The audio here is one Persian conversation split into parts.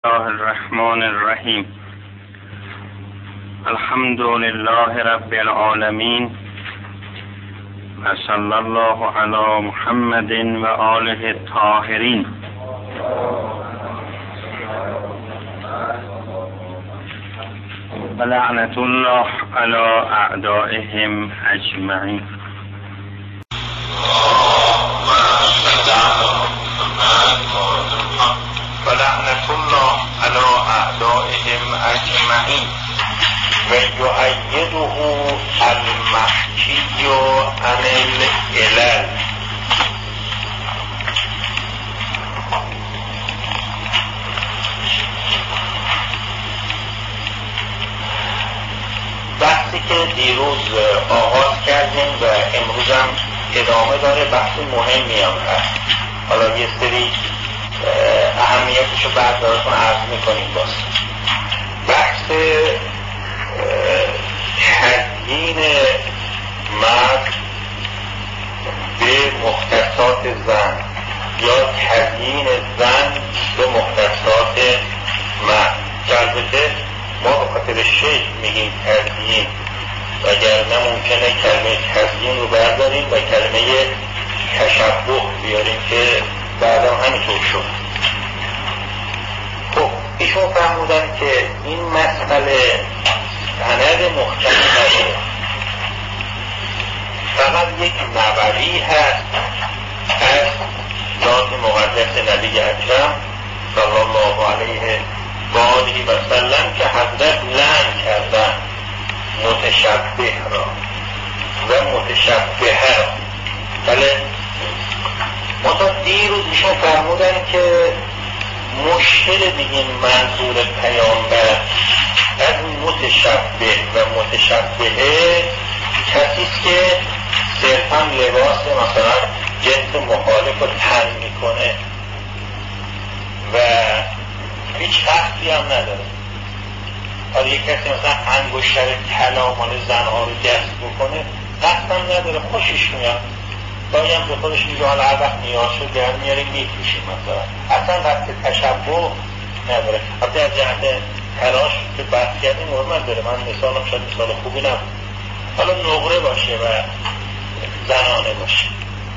الله الرحمن الرحیم. الحمد لله رب العالمین و صلی الله علی محمد و آله الطاهرین. و لعنت الله علی اعدائهم اجمعین. ولعنة الله على أعدائهم أجمعين. ويؤيده المحكي عن العلل. بحثی که دیروز آغاز کردیم و امروز هم ادامه داره، بحث مهمی هم هست. حالا یه سری اهمیتشو بعد براتون عرض میکنیم. باز بحث تزیین مرد به مختصات زن یا تزیین زن به مختصات مرد. البته ما به خاطر شکل میگیم تزیین، وگرنه ممکنه کلمه تزیین رو برداریم و کلمه تشبه بیاریم که بعدا همینطور شد. خب ایشون فرمودن که این مسئله سند محکمی نداره، فقط یک نبوی هست از ذات مقدس نبی اکرم صلی الله علیه و آله و سلم که حضرت لعن کردن متشبه را و متشبهه را. بله منطقه دیروز ایشون فرمودن که مشکل بگیم منظور پیامبر از متشبه و متشبهه کسیست که صرفا لباس مثلا جنس مخالف رو تن میکنه و هیچ قصدی هم نداره. حالا یک کسی مثلا انگشتر طلا مال زنها رو دست بکنه، قصد هم نداره، خوشش میاد، گاهی هم به خودش میگه حالا هر وقت نیاز شد در میاریم میپوشیم مثلا، اصلا قصد تشبه نداره. حتی از جهت تلاش که بحث کردیم حرمت داره. من مثالم شاید مثال خوبی نبود، حالا نقره باشه و زنانه باشه،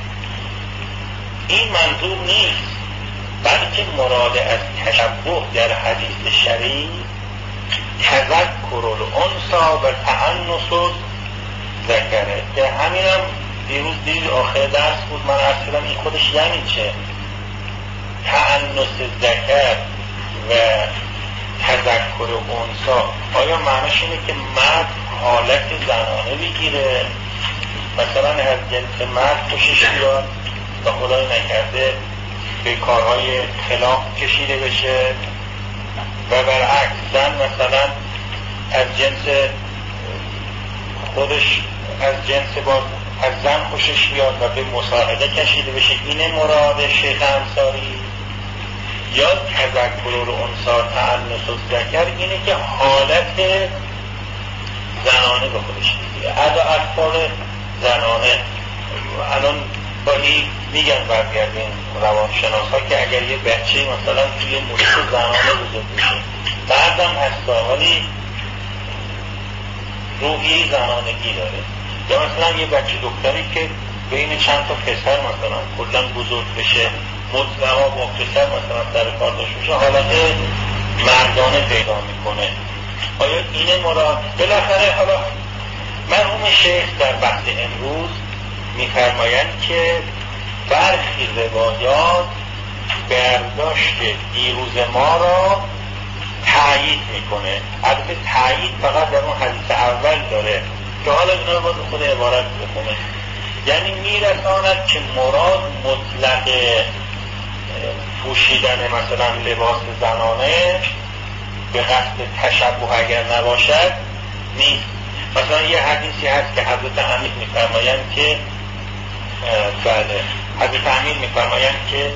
این منظور نیست، بلکه مراد از تشبه در حدیث شریف تذکر الانثی و تأنس الذکر. که همینم دیروز دید آخر درس بود، من عرض کردم این خودش یعنی چه؟ تأنس ذکر و تذکر انثی آیا معنیش اینه که مرد حالت زنانه بگیره، مثلا از جنس مرد خوشش بیاد و خدای نکرده به کارهای خلاف کشیده بشه، و برعکس زن مثلا از جنس خودش از جنس با از زن خوشش بیاد و به مساعده کشیده بشه؟ اینه مراد شیخ انصاری. یا تذکر الانثی تأنس الذکر اینه که حالت زنانه به خودش بگیره، ادا اطفال زنانه. الان باید میگن برگردین روانشناس ها که اگر یه بچه مثلا توی محیط زنانه بزرگ بشه، بعدم هستا ولی روحی زنانگی داره، یا مثلا یه بچه دختری که بین چند تا پسر مثلا کلا بزرگ بشه، مطلقا با پسر مثلا سر کار داشته بشه، حالت مردانه پیدا میکنه. آیا اینه مراد؟ بالاخره حالا مرحوم شیخ در بحث امروز میفرمایند که برخی روایات برداشت دیروز ما را تأیید میکنه. البته تأیید فقط در اون حدیث اول داره که حالا اینا رو باید خود عبارت بخونه، یعنی میرساند که مراد مطلق پوشیدن مثلا لباس زنانه به قصد تشبه اگر نباشد نیست. مثلا یه حدیثی هست که حضرت امیر میفرمایند که بله حضرت امیر میفرمایند که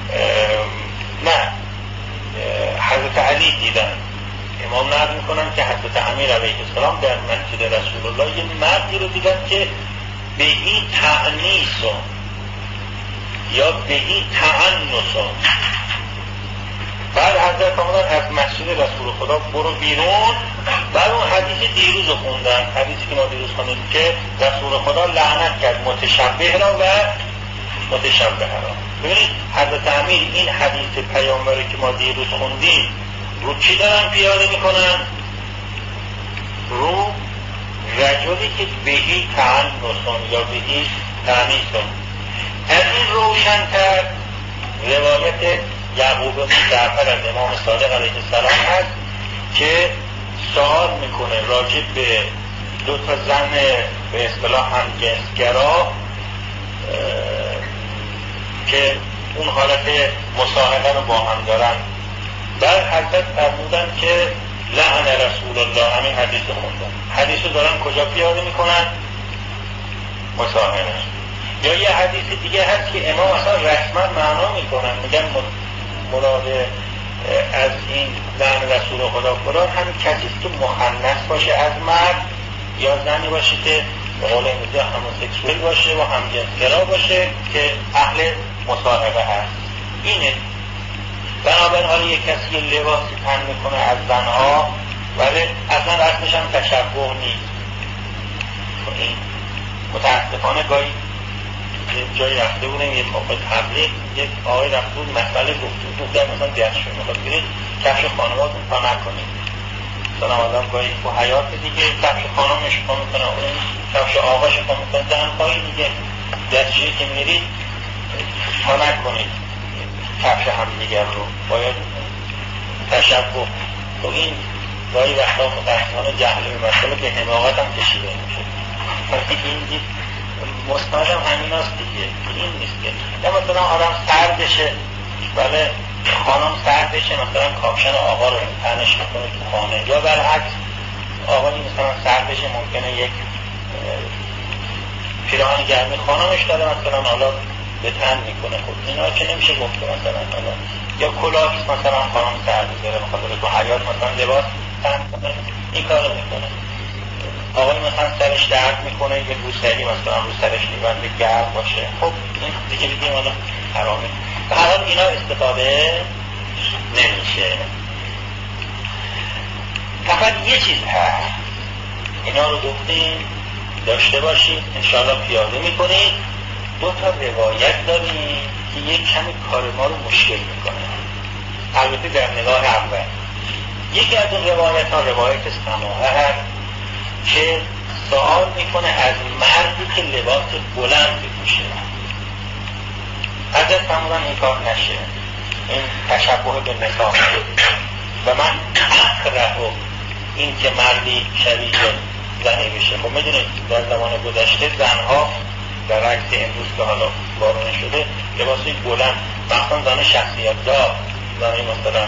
نه حضرت علی دیدن، امام نقل میکنن که حضرت امیر علیه السلام در مسجد رسول الله یه مردی رو دیدن که بهی تعنیس یا بهی تعنس. بعد حضرت آمدن از خدا برو بیرون. بعد اون حدیث دیروز رو خوندن، حدیثی که ما دیروز خوندیم که رسول خدا لعنت کرد متشبه را و متشبه را. ببینید حضرت امیر این حدیث پیامبری که ما دیروز خوندیم رو چی دارن پیاده میکنن؟ رو رجلی که بهی تعنسون یا بهی تعنیسون. از این روشن‌تر روایت یعقوب بن جعفر از امام صادق علیه السلام هست که سوال میکنه راجع به دو تا زن به اصطلاح همجنسگرا که اون حالت مصاحبه رو با هم دارن. بعد حضرت فرمودن که لعن رسول الله، همین حدیث رو خوندن. حدیث رو دارن کجا پیاده میکنن؟ مصاحبه. یا یه حدیث دیگه هست که امام اصلا رسما معنا میکنن، میگن مراد از این لعن رسول خدا فلان همین کسی که مخنث باشه از مرد یا زنی باشه که به قول امروزی هموسکسوال باشه و همجنسگرا باشه که اهل مصاحبه هست. اینه بنابراین حالا یک کسی یه لباسی تن میکنه از زنها ولی اصلا رسمش هم تشبه نیست. این متاسفانه گاهی جایی رفته بودم یه موقع تبلیغ یک آقای رفته بود مسئله گفت در مثلا درشون میخواد برید کفش خانماتون پا نکنید. مثلا آدم گاهی تو حیات دیگه کفش خانمش پا میکنه، اون کفش آقاش پا میکنه، زن‌های دیگه دستشویی که میرید پا نکنید کفش هم دیگر رو، باید تشبه. تو این گاهی وقتا متاسفانه جهل به مسئله به حماقت هم کشیده میشه. این دید مستند هم همین هست دیگه. این نیست که یا مثلا آدم سردشه ولی خانم سردشه مثلا کاپشن آقا رو تنش میکنه تو خانه، یا برعکس آقایی مثلا سردشه ممکنه یک پیراهن گرمی خانمش داره مثلا حالا به تن میکنه. خب اینا که نمیشه گفته مثلا حالا یا کلاهی مثلا خانم سرد داره بخاطر تو حیات مثلا لباس تن کنه این کارو میکنه. آقای مثلا سرش درد میکنه یه روسری مثلا رو سرش میبنده گرم باشه، خب این دیگه بگیم حالا حرامه. و حالا اینا استفاده نمیشه. فقط یه چیز هست اینا رو گفتیم داشته باشید انشاءالله پیاده میکنید. دو تا روایت داریم که یک کمی کار ما رو مشکل میکنه، البته در نگاه اول. یکی از اون روایت ها روایت سماعه هست که سوال میکنه از مردی که لباس بلند بپوشه. حضرت فرمودن این کار نشه، این تشبه به نساء و من اکره این که مردی شبیه زنی بشه. خب میدونید در زمان گذشته زنها در عکس امروز که حالا بارونه شده لباسی بلند، مثلا زن شخصیت دار، زنی مثلا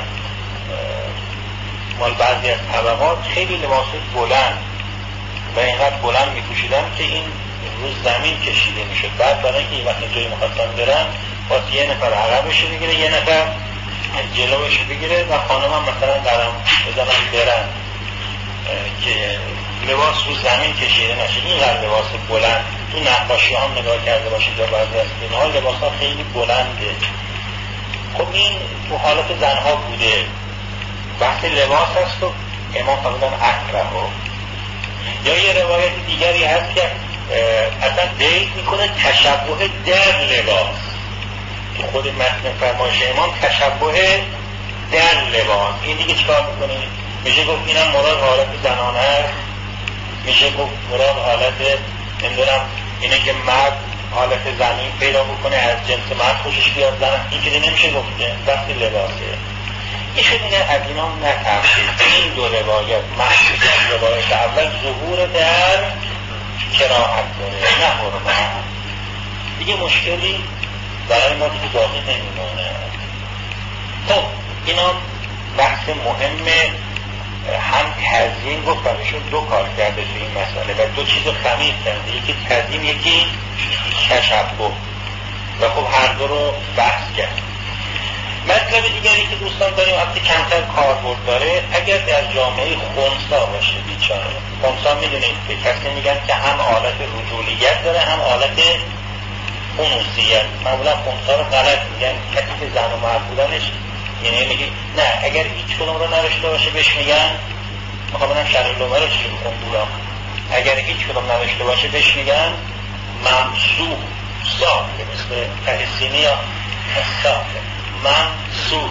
مال بعضی از طبقات خیلی لباسی بلند و اینقدر بلند میپوشیدن که این روز زمین کشیده میشد. بعد برای اینکه وقتی جایی مخواستن برن باید یه نفر عقبش بگیره یه نفر جلوش بگیره و خانم هم مثلا درم بزنن برن که لباس رو زمین کشیده نشه. اینقدر لباس بلند تو نقاشی هم نگاه کرده باشید یا بعضی از اینها لباس ها خیلی بلنده. خب این تو حالت زنها بوده، بحث لباس هست و امام فرمودن اکره. یا یه روایت دیگری هست که اصلا دیت میکنه تشبه در لباس. تو خود متن فرمایش امام تشبه در لباس. این دیگه چیکار میکنه؟ میشه گفت اینم مراد حالت زنانه است، میشه گفت مراد حالت نمیدونم اینه که مرد حالت زنی پیدا بکنه از جنس مرد خوشش بیاد زن، این که نمیشه گفته وقتی لباسه. یه خیلی از اینا نترسید. این دو روایت محسوس روایت اول ظهور در کراهت داره نه حرمت. دیگه مشکلی برای ما دیگه باقی نمیمونه. خب اینا بحث مهمه. هم تزیین گفت برایشون دو کار کرده تو این مسئله و دو چیز خمیز کرده، یکی تزیین یکی تشبه و خب هر دو رو بحث کرد. مطلب دیگری که دوستان داریم وقتی کمتر کاربرد داره، اگر در جامعه خنثی باشه بیچاره. خنثی میدونید که کسی میگن که هم حالت رجولیت داره هم حالت انوثیت. معمولا خنثی رو غلط میگن، کسی که زن و مرد بودنش یعنی میگی نه اگر هیچ کدوم رو نداشته باشه بهش میگن، میخوام بگم شرح لومه رو چی بکن بودم، اگر هیچ کدوم نداشته باشه بهش میگن ممسوح صاف، مثل تحسینی یا صاف ممسوح.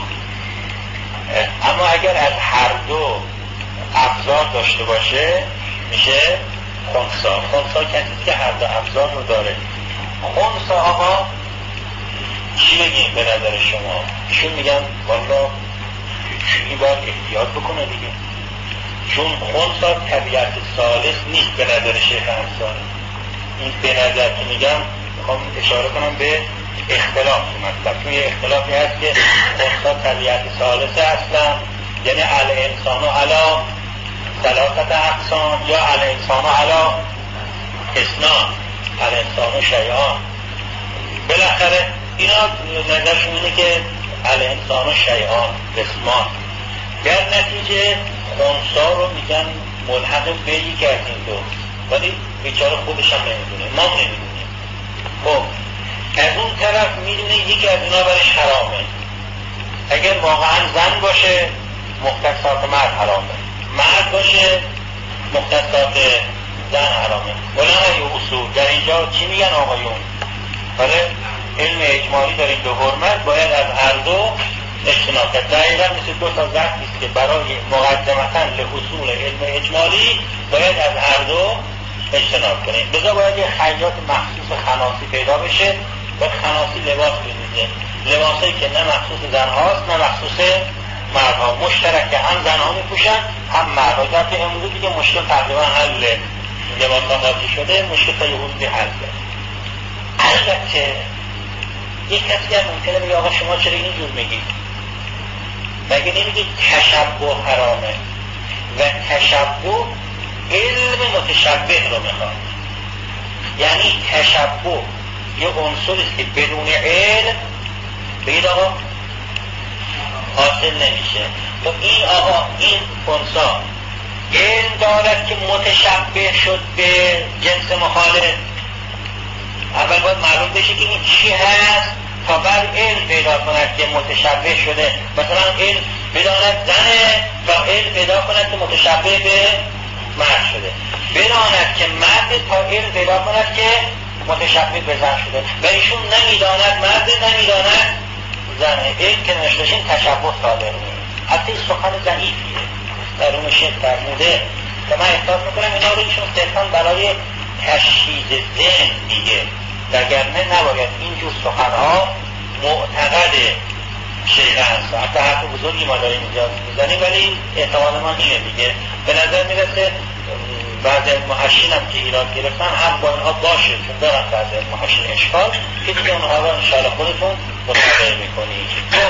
اما اگر از هر دو ابزار داشته باشه میشه خنثی. خنثی کسی که هر دو ابزار رو داره. خنثی آقا چی بگیم به نظر شما؟ ایشون میگن والا چیزی باید احتیاط بکنه دیگه، چون خنثی طبیعت ثالث نیست به نظر شیخ انصاری. این به نظر که میگم میخوام اشاره کنم به اختلاف مطلب. توی اختلافی هست که خنثی طبیعت ثالث اصلا، یعنی الانسان علی ثلاثه اقسام یا الانسان علی اثنان، الانسان شیئان. بالاخره اینا نظرشون اینه که الانسان شیئان قسمان. در نتیجه خنثی رو میگن ملحق به یکی از این دو، ولی بیچاره خودش هم نمیدونه، ما نمیدونیم. خب از اون طرف میدونه یکی از اینا برش حرامه. اگر واقعا زن باشه مختصات مرد حرامه، مرد باشه مختصات زن حرامه. علمای اصول در اینجا چی میگن آقایون؟ بله علم اجمالی در این دو حرمت باید از هر دو اجتناب کرد. دقیقا مثل دو تا ضربی است که برای مقدمتاً لحصول علم اجمالی باید از هر دو اجتناب کنیم. بذار باید یه خیاط مخصوص خناسی پیدا بشه و خناسی لباس بزنه، لباسایی که نه مخصوص زن هاست نه مخصوص مرد ها، مشترک هم زن ها میپوشن هم مرد ها. در که امروز دیگه مشکل تقریبا حل لباس ها قاضی شده، مشکل تا یه حدودی حل کرد. البته یک کسی هم ممکنه بگه آقا شما چرا اینجور میگید؟ مگه نمیگید تشبه حرامه؟ و تشبه علم متشبه رو میخواد. یعنی تشبه یه عنصری است که بدون علم بگید آقا حاصل نمیشه. و این آقا این خنثی علم دارد که متشبه شد به جنس مخالف، اول باید معلوم بشه که این چی هست تا بعد علم پیدا کند که متشبه شده. مثلا علم بداند زنه تا علم پیدا کند که متشبه به مرد شده، بداند که مرد تا علم پیدا کند که متشبه به زن شده. و ایشون نمیداند مرد نمیداند زنه، علم که نشدشین تشبه صادر میشه. حتی سخن ضعیفیه در اون شکل فرموده که من احساس میکنم اینا رو ایشون صرفاً برای تشخیص ذهن دیگه، وگرنه نباید اینجور سخنها معتقد شیخ انصاری. حتی حرف بزرگی ما داریم اینجا میزنیم ولی احتمال ما اینه دیگه. به نظر میرسه بعضی از محشین هم که ایراد گرفتن هم با اینها باشه، چون دارن بعضی از محشین اشکال که دیگه اونها رو انشاءالله خودتون مطالعه میکنید.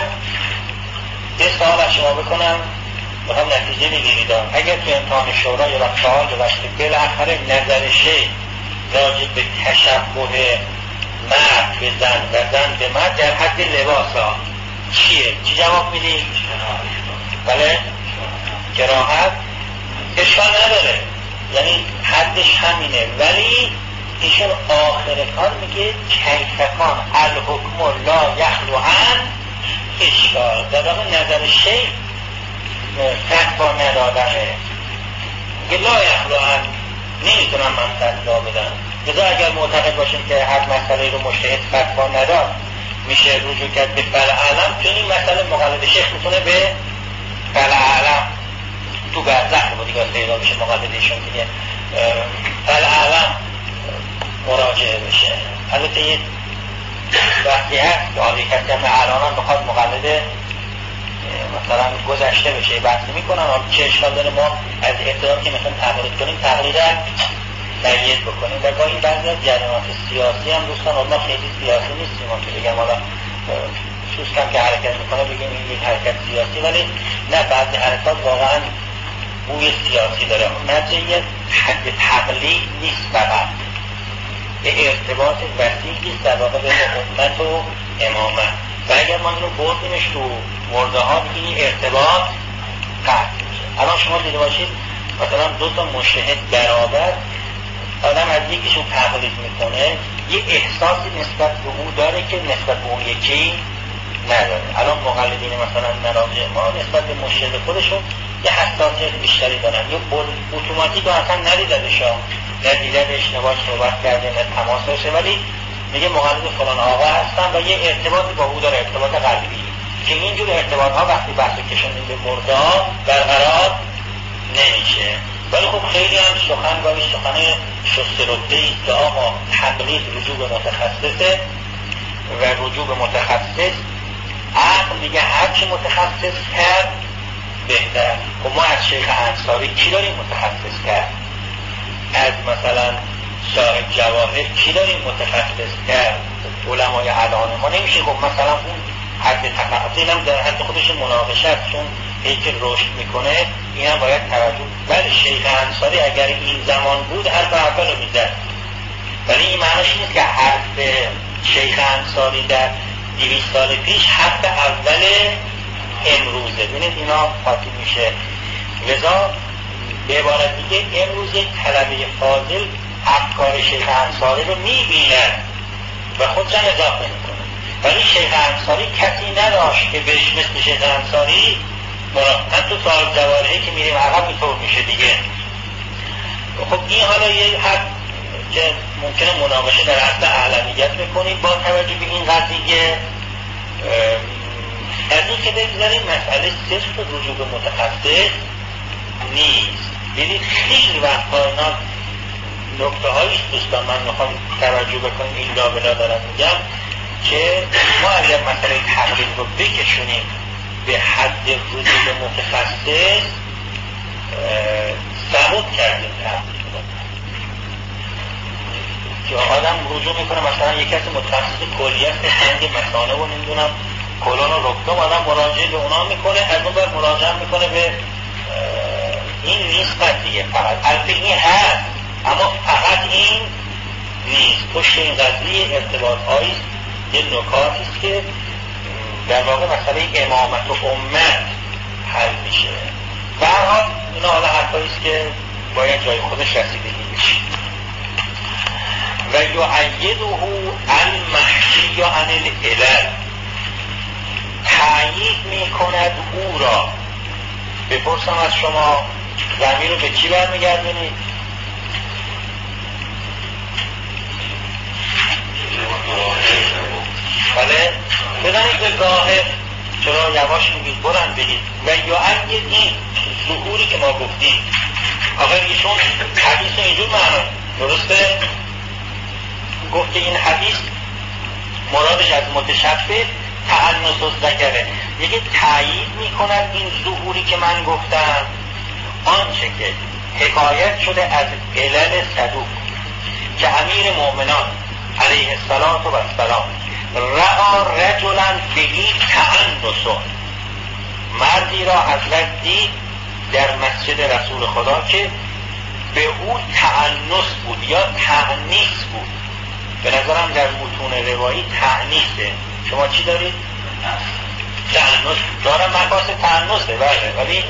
یه سوال از شما بکنم بخوام نتیجه میگیرید. اگر تو امتحان شورا یا وقت سوال ببخشید بالاخره نظر شیخ راجع به تشبه مرد به زن و زن به مرد در حد لباس ها چیه؟ چی جواب میدید؟ بله؟ کراهت اشکال نداره، یعنی حدش همینه، ولی ایشون آخر کار میگه کیفکان الحکم لا یخلو عن اشکال. در واقع نظر شیخ فتوا ندادنه که لا یخلو عن، نمیتونم من فتوا بدم. لذا اگر معتقد باشیم که هر مسئله رو مجتهد فتوا نداد میشه رجوع کرد به فلعلم، چون این مسئله مقلد شیخ میتونه به فلعلم تو برزخ رو دیگه پیدا بشه، مقلدشون دیگه فلعلم مراجعه بشه. البته یه وقتی هست که آنی کسی هم الان هم بخواد مقلد مثلا گذشته بشه بحثی میکنن چه اشکال داره ما از ابتدا که مثلا تقلید کنیم تقلید تغییر بکنیم. و گاهی بعضی از جریانات سیاسی هم دوستان ما خیلی سیاسی نیستیم، ما که بگم حالا سوسکم که حرکت میکنه بگیم این حرکت سیاسی، ولی نه بعضی حرکات واقعا بوی سیاسی داره. نتیجه حد تقلید نیست، فقط به ارتباط وسیعی در واقع بین امت و امامت. و اگر ما اینو بردیمش تو مرده ها این ارتباط قطع میشه. الان شما دیده باشید مثلا دو تا مجتهد برابر، آدم از یکیشون تقلید میکنه، یه احساسی نسبت به اون داره که نسبت به اون یکی نداره. الان مقلدین مثلا مراجع ما نسبت به مشکل خودشون یه حساسیت بیشتری دارن، یه اتوماتیک اصلا ندیدنشون، نه دیدنش، نه باش صحبت کرده، نه تماس داشته، ولی میگه مقلد فلان آقا هستن و یه ارتباطی با او داره، ارتباط قلبی، که اینجور ارتباط ها وقتی بحث کشوندیم به مردا برقرار نمیشه. ولی خب خیلی هم سخن گاهی سخن شسترده که آقا تقلید رجوع به متخصصه و رجوع به متخصص عقل میگه هرچی متخصص کرد بهتر. خب ما از شیخ انصاری کی داریم متخصص کرد؟ از مثلا صاحب جواهر کی داریم متخصص کرد؟ علمای الان ما نمیشه. خب مثلا اون حد تفاوت اینم در حد خودش مناقشه است، چون هیچ رشد میکنه اینم باید توجه. ولی شیخ انصاری اگر این زمان بود حرف اول رو میزد، ولی این معنیش نیست که حرف شیخ انصاری در 200 سال پیش حرف اول امروزه. ببینید اینا قاطی میشه. لذا به عبارت دیگه امروز یک طلبه فاضل افکار شیخ انصاری رو میبیند و خودش اضافه میکنه، ولی شیخ انصاری کسی نداشت که بهش مثل شیخ انصاری من تو صاحب جواهری که میریم عقب اینطور میشه دیگه. خب این حالا یه حد که ممکنه مناقشه در اصل اعلمیت بکنید با توجه به این قضیه. از این که بگذاریم مسئله صرف رجوع به متخصص نیست. ببینید خیلی وقتا اینا نکته هاییست دوستان، من میخوام توجه بکنیم این لابلا دارم میگم که ما اگر مسئله تقلید رو بکشونیم به حد رجوع به متخصص ثبت کردیم تقلید که آدم رجوع میکنه مثلا یک کسی متخصص کلیت سنگ مثانه و نمیدونم کلون و رکتوم، آدم مراجعه به اونا میکنه، از اون بر مراجعه میکنه به این نیست قضیه. فقط البته این هست اما فقط این نیست. پشت این قضیه ارتباط هاییست، یه نکاتیست که در واقع مسئله امامت و امت حل میشه. و هر حال اینا حالا حرفاییست که باید جای خودش رسیدگی بشه. و یعیده المحشی عن العلل، تأیید میکند او را. بپرسم از شما ضمیر رو به چی برمیگردونید؟ بله بدانید به ظاهر. چرا یواش میگید؟ برن بگید. و یعید این ظهوری که ما گفتیم. آخر ایشون حدیث رو اینجور معنی درسته؟ گفت که این حدیث مرادش از متشبه تأنس الذکره، میگه تأیید میکند این ظهوری که من گفتم آنچه که حکایت شده از علل صدوق که امیر مؤمنان علیه السلام رأى رجلا بهی تأنس، مردی را حضرت دید در مسجد رسول خدا که به او تأنس بود یا تأنیس بود. به نظرم در متون روایی تأنیسه. شما چی دارید؟ تأنس دارم، مقاس تأنسه بله، ولی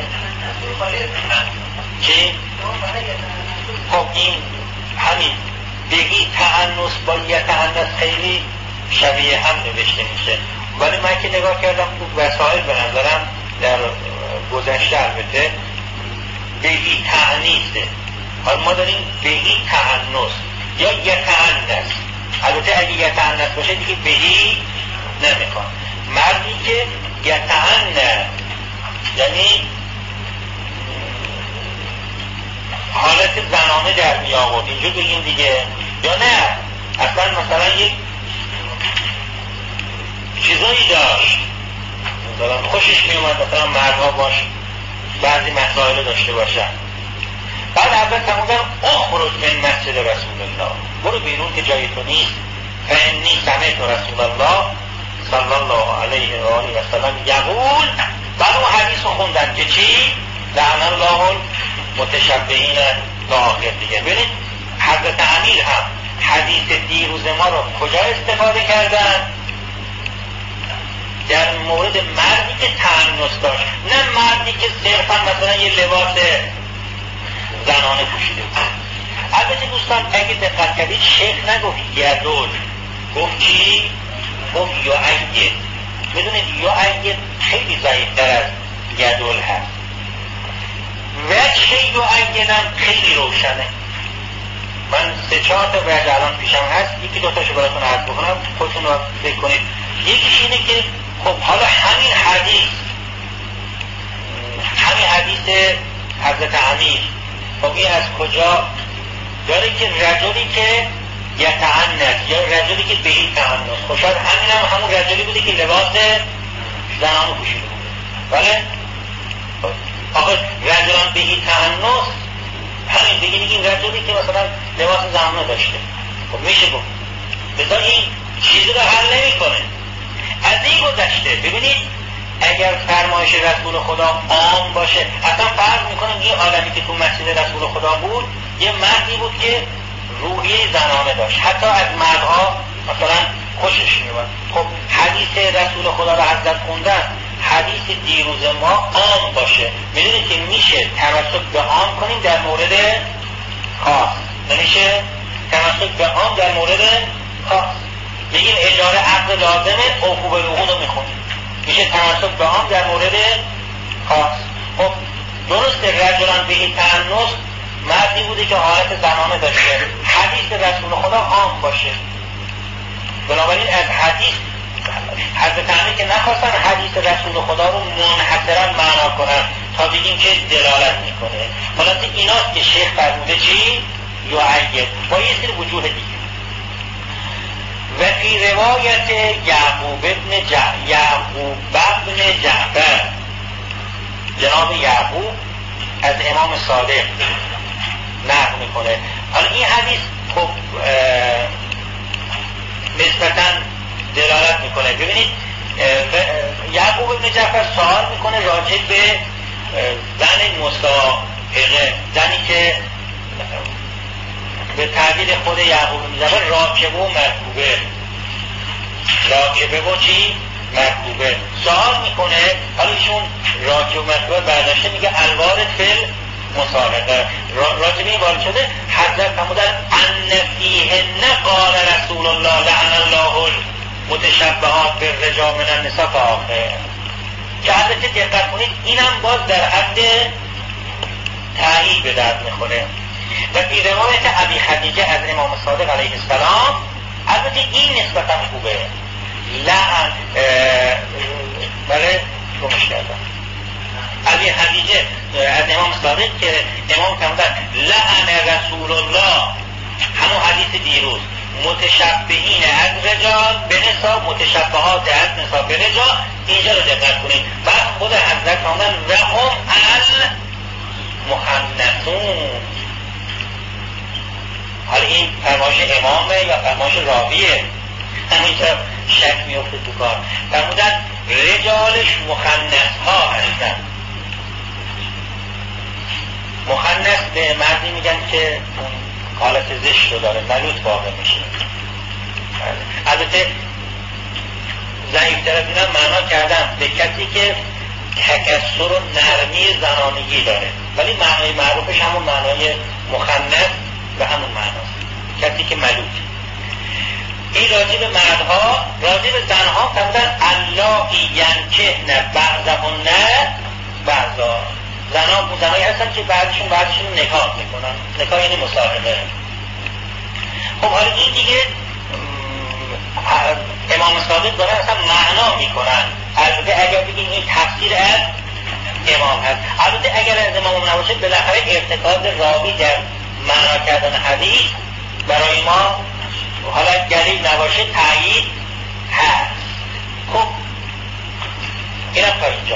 چی؟ خب این همین بگی تأنس با یتأنس خیلی شبیه هم نوشته میشه، ولی من که نگاه کردم وسائل به نظرم در گذشته البته بگی تأنیسه. حالا ما داریم بگی تأنس یا یتأنس. البته اگه یتأنس باشه دیگه بهی نمیخوام. مردی که یتأنس یعنی حالت زنانه در می آورد، اینجور بگیم دیگه، یا نه اصلا مثلا یک چیزایی داشت مثلا خوشش می اومد مثلا مردها باش بعضی مسائل داشته باشن. بعد اول فرمودن اخرج من مسجد رسول الله، برو بیرون که جای تو نیست. فانی سمعت رسول الله صلی الله علیه و آله و سلم یقول، بعد اون حدیث رو خوندن که چی؟ لعن الله المتشبهین تا آخر دیگه. ببینید حضرت امیر هم حدیث دیروز ما رو کجا استفاده کردن؟ در مورد مردی که تأنس داشت، نه مردی که صرفا مثلا یه لباس زنانه پوشیده بود. البته دوستان اگه دقت کردید شیخ نگفت یدول، گفت چی؟ گفت یعید. میدونید یؤید خیلی ضعیف‌تر از یدل هست وجه یؤیدم خیلی روشنه. من 3-4 تا وجه الان پیشم هست، یکی 2 تاشو براتون عرض بکنم خودتون رو فکر کنید. یکیش اینه که خب حالا همین حدیث حضرت امیر خب این از کجا داره که رجلی که یتعنت یا رجلی که بهی تعنت، خب شاید همون رجلی بوده که لباس زنانو پوشیده بوده. بله آخه رجلان بهی تعنت همین بگید این رجلی که مثلا لباس زنانو داشته، خب میشه گفت بذار این چیزی رو حل نمی کنه. از این گذشته ببینید اگر فرمایش رسول خدا عام باشه، اصلا فرض میکنم این آدمی که تو مسجد رسول خدا بود یه مردی بود که روحیه زنانه داشت، حتی از مردها مثلا خوشش میومد. خب حدیث رسول خدا رو حضرت خوندن، حدیث دیروز ما عام باشه، میدونید که میشه تمسک به عام کنیم در مورد خاص، نمیشه تمسک به عام در مورد خاص. میگیم اجاره عقد لازمه اوفو بالعقود رو میخونیم، میشه تمسک به عام در مورد خاص. خب درسته رجلان بهی تعنس مردی بوده که حالت زنانه داشته، حدیث رسول خدا عام باشه، بنابراین از حدیث حضرت امیر که نخواستن حدیث رسول خدا رو منحصرا معنا کنن تا بگیم که دلالت میکنه. حالا ایناست که شیخ فرموده چی؟ یؤید با یه سری وجوه دیگه. و فی روایت یعقوب ابن جعفر، جناب یعقوب از امام صادق نقل میکنه. حالا این حدیث خب نسبتاً دلالت میکنه. ببینید یعقوب ابن جعفر سوال میکنه راجع به زن مساحقه، زنی که به تعبیر خود یعقوب ابن جعفر راکبه و مرکوبه، راکبه و چی؟ مرکوبه سوال میکنه. حالا ایشون راکبه و مرکوبه برداشته میگه الوارد فل مساحقه، راجع به این وارد شده. حضرت فرمودن ان فیهن قال رسول الله لعن الله متشبهات بالرجال من النساء فآخر، که البته دقت کنید اینم باز در حد تایید به درد میخوره. و فی روایت ابی خدیجه از امام صادق علیه السلام، البته این نسبتا خوبه، لعن برای گمش کردم ابی خدیجه از امام صادق که امام فرمودن لعن رسول الله، همون حدیث دیروز، متشبهین از رجال به نساء، متشبهات از نساء به رجال، اینجا رو دقت کنید. بعد خود حضرت فرمودن و هم المحنثون. حالا این فرمایش امامه یا فرمایش راویه؟ همینجا شک میفته تو کار. فرمودن رجالش مخنث ها هستن. مخنث به مردی میگن که حالت زشت رو داره، ملوط واقع میشه. البته ضعیفتر از اینم معنا کردن به کسی که تکسر و نرمی زنانگی داره، ولی معنای معروفش همون معنای مخنث و همون معناست، کسی که ملوط. این راجع به مردها. راجع به زنها فرمودن اللایی ینکحن بعضهن بعضا، زنایی هستن که بعضشون نکاح میکنن. نکاح یعنی مصاحبه. خب حالا این دیگه امام صادق دارن اصلا معنا میکنن. البته اگر بگیم این تفسیر از امام هست، البته اگر از امام نباشه بالاخره ارتکاز راوی در معنا کردن حدیث برای ما حالا دلیل نباشه تایید هست. خب اینم تا اینجا.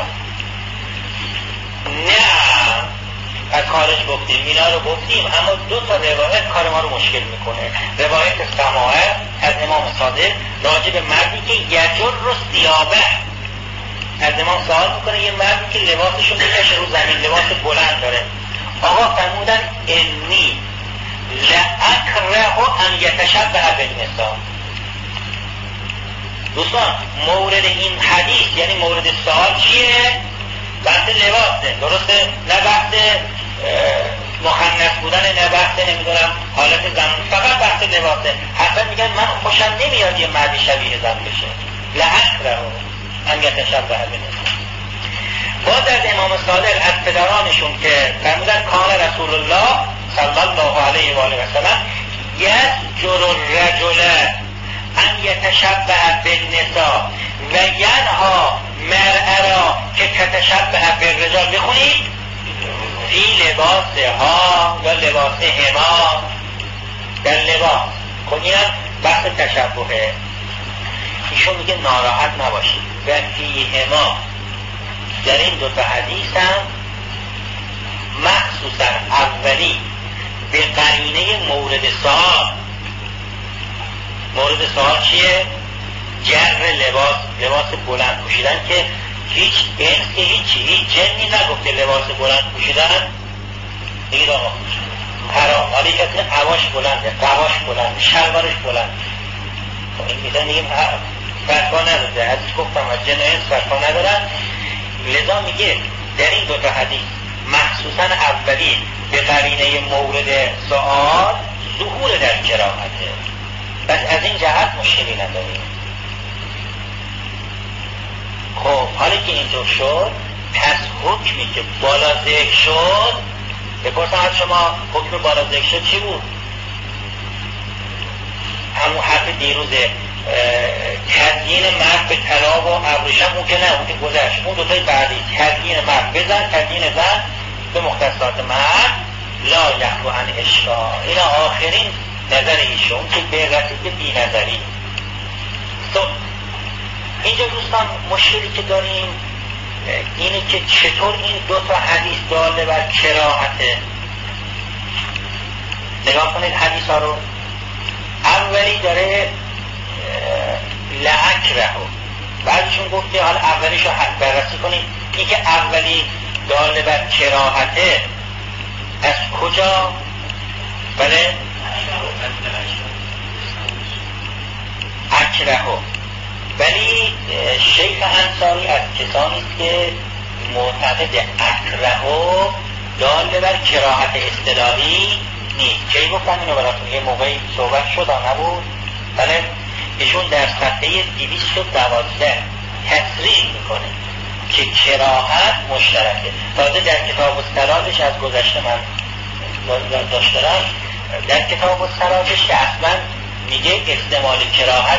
نه از خارج گفتیم، اینا رو گفتیم، اما 2 تا روایت کار ما رو مشکل میکنه. روایت سماعه از امام صادق راجع به مردی که یجر رو سیابه، از امام سوال میکنه یه مردی که لباسشو میکشه رو زمین، لباس بلند داره. آقا فرمودن انی لأکره ان یتشبه بالنساء. دوستان مورد این حدیث یعنی مورد سوال چیه؟ بحث لباسه، درسته؟ نه بحث مخنث بودن، نه بحث نمیدونم حالت زن، فقط بحث لباسه. حتی میگن من خوشم نمیاد یه مردی شبیه زن بشه. لأکره ان یتشبه بالنساء. باز از امام صادق از پدرانشون که فرمودن کان رسول الله صلی الله علیه و آله و سلم یزجر الرجل ان یتشبه بالنساء و ینها مرء را که تتشبه بالرجال. بخونید فی لباسها یا لباسهما، در لباس. خب اینم بحث تشبهه. ایشون میگه ناراحت نباشید. و فیهما، در این دو تا حدیث هم مخصوصا اولی به قرینه مورد سوال. مورد سوال چیه؟ جر لباس بلند پوشیدن که هیچ انس که هیچ جنی نگفته لباس بلند پوشیدن دیگه آقا حرام. حالی که عواش بلنده، قواش بلنده، شلوارش بلنده. این میزن دیگه فرقا نداره. از گفتم از جن انس فرقا ندارن. لذا میگه در این دو تا حدیث مخصوصا اولی به قرینه مورد سؤال ظهور در کراهته. بس از این جهت مشکلی نداریم. خب حالی که اینطور شد، پس حکمی که بالا ذکر شد، بپرسم از شما حکم بالا ذکر شد چی بود؟ همون حرف دیروز تدیین مرد به طلا و ابریشم، اون که نه، اون که گذشت. اون دوتای بعدی تدیین مرد بزن، تدیین زن به مختصات مرد لا یخلو عن اشکال. این آخرین نظر ایشون که به رسیده بی نظری. اینجا دوستان مشکلی که داریم اینه که چطور این دو تا حدیث داله بر کراهته. نگاه کنید حدیث ها رو. اولی داره لأکرهو، بعدشون گفته حالا اولیش رو بررسی کنید. این که اولی داله بر کراهته از کجا؟ بله اکرهو. ولی شیخ انصاری از کسانی است که معتقد اکرهو داله بر کراهت اصطلاحی نیست. کی گفتم اینو براتون؟ یه موقعی صحبت شد نبود؟ بله. ایشون در صفحه 212 تصریح میکنه که کراهت مشترکه. تازه در کتاب السرادش از گذشته من داشتم، در کتاب السرادش که اصلا میگه استعمال کراهت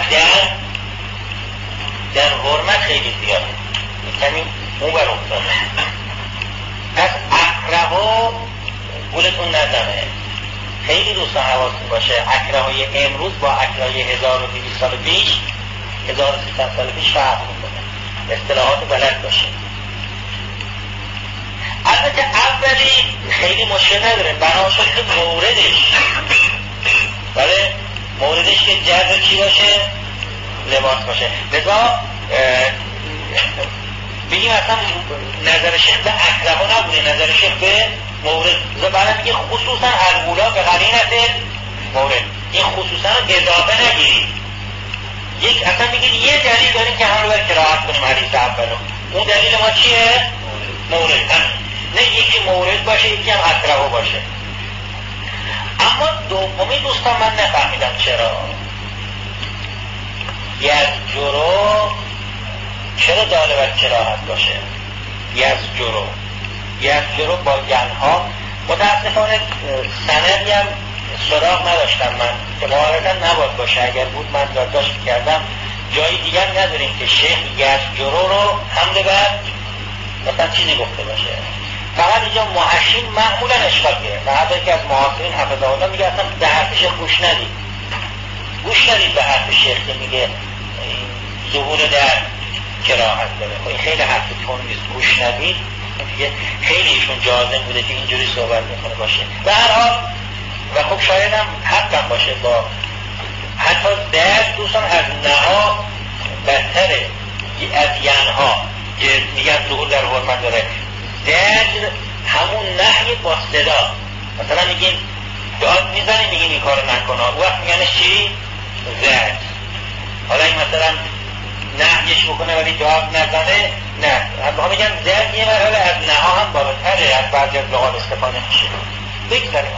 در حرمت خیلی زیاده. کمی اون بر افتاده. پس اکرهو گولتون نزنه. خیلی دوستان حواستون باشه. اکرهوی امروز با اکرهوی 1200 سال پیش 1300 سال پیش فرق میکنه. اصطلاحات بلد باشه. البته اولی خیلی مشکل نداره، بناشد که موردش، بله، موردش که جذب چی باشه؟ لباس باشه. لذا بگیم اصلا نظر شیخ به اکرهو نبوده، نظر شیخ به مورد. لذا بعد میگه خصوصا الاولا به قرینت مورد. این خصوصا رو اضافه نگیرید. یک اصلا بگید یه دلیل داریم که هم رو باید کراهت کنیم حدیث اولو. اون دلیل ما چیه؟ مورد. نه یکی مورد باشه یکی هم اکرهو باشه. اما دومی دوستان من نفهمیدم چرا چرا داله بر کراهت باشه؟ یزجرو با ینها. متاسفانه سندی هم سراغ نداشتم من که معارضا نباید باشه. اگر بود من داداش کردم. جایی دیگر نداریم که شیخ یزجرو رو حمله بر مثلا چیزی گفته باشه. فقط اینجا محشین معمولا اشکال گیره. فقط که از معاصرین حفظه الله میگه اصلا به حرف شیخ گوش ندید به حرف شیخ که میگه ظهور در کراهت داره. این خیلی حرف تون گوش ندید. خیلی ایشون جازم بوده که اینجوری صحبت میکنه باشه. به هر حال و خب شاید هم حقا باشه. با حتی در دوستان از نها بدتره از ینها که میگن ظهور در حرمت داره. در همون نهی با صدا، مثلا میگیم داد میزنیم میگیم این کارو نکنه، او وقت میگن چی؟ زد. حالا این مثلا نهیش بکنه ولی داد نزنه، نه. هم میگن زد یه مرحله از نها هم بالاتره، از بعضی از لغات استفاده میشه. بگذاریم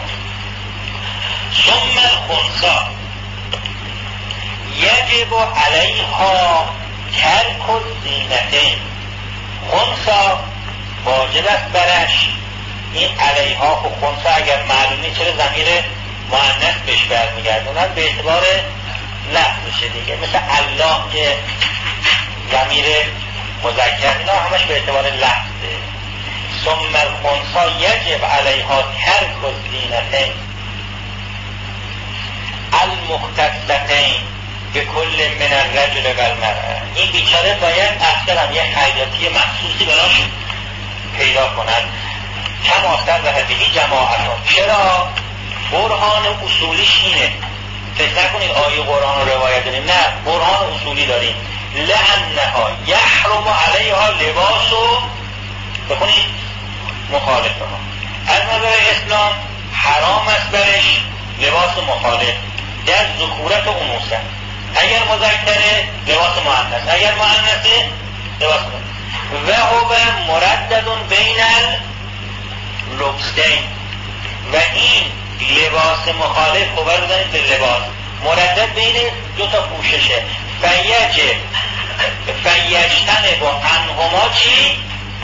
ثم الخنثی یجب علیها ترک الزینتین خنثا واجب است برش این علیها و خنثا اگر معلومه چرا ضمیر مؤنث بهش برمیگردونن به اعتبار لفظشه دیگه، مثل الله که ضمیر مذکر اینا همش به اعتبار لفظه. ثم الخنثا یجب علیها ترک الزینتین المختصتین به کل من الرجل و المرأة. این بیچاره باید اصلا یک خیاطی مخصوصی براش پیدا کنند. کما صرح جماعتون. چرا؟ برهان اصولیش اینه. فکر نکنید آیه قرآن رو روایت داریم، نه، برهان اصولی داریم. لأنها یحرم علیها لباس و بخونید مخالفها. از نظر اسلام حرام است برش لباس مخالف در ذکورت و انوثه. اگر مذکره لباس مؤنث، اگر مؤنثه لباس مؤنث. و هو مردد بین اللبسین. و این لباس مخالف رو بردارید به لباس مردد بین دو تا پوششه. فیجتنب عنهما چی؟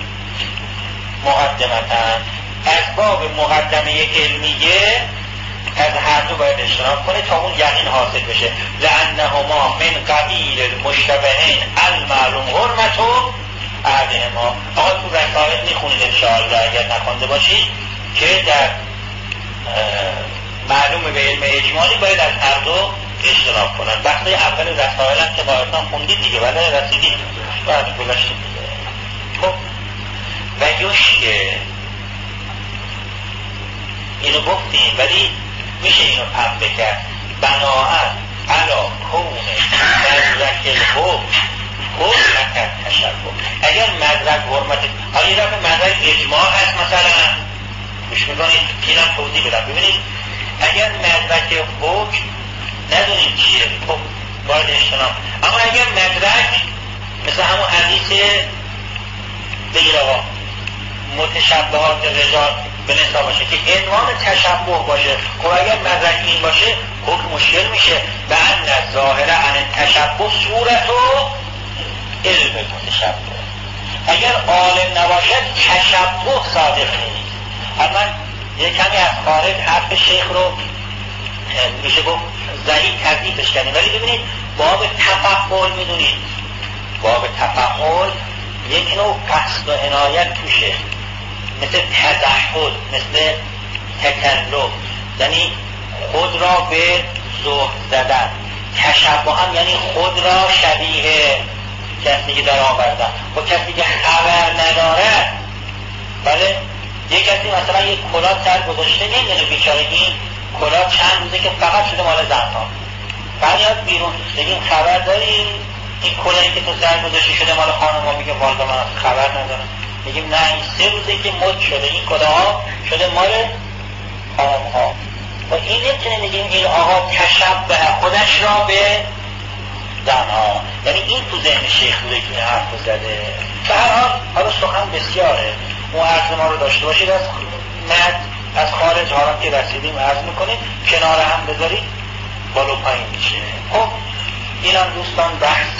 مقدمتن. اسباب مقدمه علمیه از هر دو باید اجتناب کنه تا اون یقین حاصل بشه. لأنهما من قبیل المشتبهین المعلوم حرمت و احدهما. آقا تو رسائل میخونید انشاءالله اگر نخونده باشید که در معلوم به علم اجمالی باید از هر دو اجتناب کنن. وقتی اول رسائل هم که باید خوندید دیگه، ولی رسیدید باید گذاشتید دیگه. خب و یوشکه اینو گفتیم ولی میشه اینو پنبه کرد. بناهن علا کون مدرک الحکم حرمت تشبه. اگر مدرک حرمت آیا رفت مدرک اجماع هست مثلا گوش میکنید اینم توضیح بدم. ببینید اگر مدرک حکم ندونیم چیه خب باید اجتناب. اما اگر مدرک مثل همون حدیث بگیر آقا متشبهات رجال به نسا باشه که عنوان تشبه باشه، خب اگر مدرک این باشه حکم مشکل میشه. به ان ظاهره عن تشبه صورت و علم متشبه. اگر عالم نباشد تشبه صادق نیست. اما یک کمی از خارج حرف شیخ رو میشه گفت ضعیف تضعیفش کردیم، ولی ببینید باب تفعول میدونید باب تفعول یک نوع قصد و عنایت توشه، مثل تزهد، مثل تکلف، یعنی خود را به زهد زدن. تشبه هم یعنی خود را شبیه کسی که در آوردن و کسی که خبر ندارد. بله یک کسی مثلا یک کلاه سر گذاشته نمیدونه بیچاره این کلاه چند روزه که فقط شده مال زنها، بعد یاد بیرون بگیم خبر داری این کلاهی که تو سر گذاشته شده مال خانم ها؟ میگه والله من خبر ندارم. میگیم نه این 3 روزه که مد شده این کلاه شده مال خانم ها. و این نمیتونه بگیم این آقا تشبه خودش را به زنها، یعنی این تو ذهن شیخ بوده که این حرف زده. به هر حال حالا سخن بسیاره، اون عرض ما رو داشته باشید از خارج حالا که رسیدیم عرض میکنیم کنار هم بذارید بالا پایین میشه. خب این هم دوستان بحث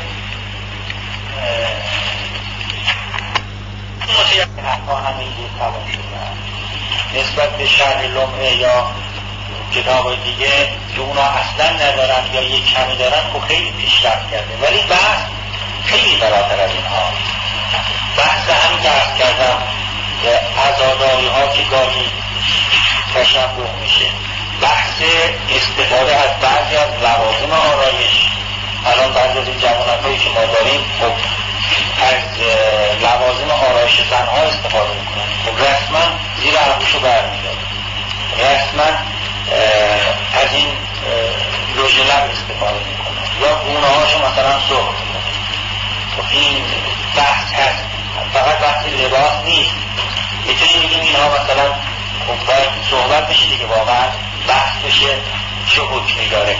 مطیع حقا همه اینجور تمام شدن نسبت به شرح لمعه یا کتاب دیگه که اونا اصلا ندارن یا یک کمی دارن خب خیلی پیشرفت کرده، ولی بحث خیلی براتر از اینها. بحث همین که عرض کردم عزاداری ها که گاهی تشبه میشه، بحث استفاده از بعضی از لوازم آرایش. الان بعضی از این جوانک هایی که ما داریم خب از لوازم آرایش زنها استفاده میکنن، خب رسما زیر ابروشو برمیداره، رسما از این رژ لب استفاده میکنن یا گونه هاشو مثلا سرخ میکنن. خب این بحث هست، فقط بحث لباس نیست. میتونیم بگیم اینها مثلا خب باید صحبت بشه دیگه، واقعا بحث بشه چه حکمی داره.